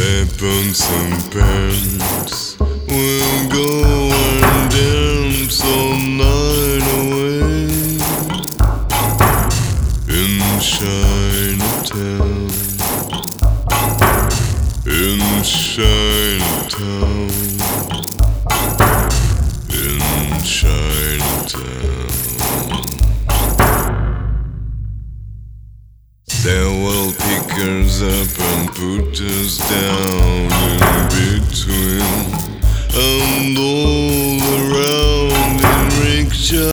weapons and pens. We'll go and dance all night away in Chinatown. In Chinatown. In Chinatown. They will pick us up and put us down in between and all around in rickshaw.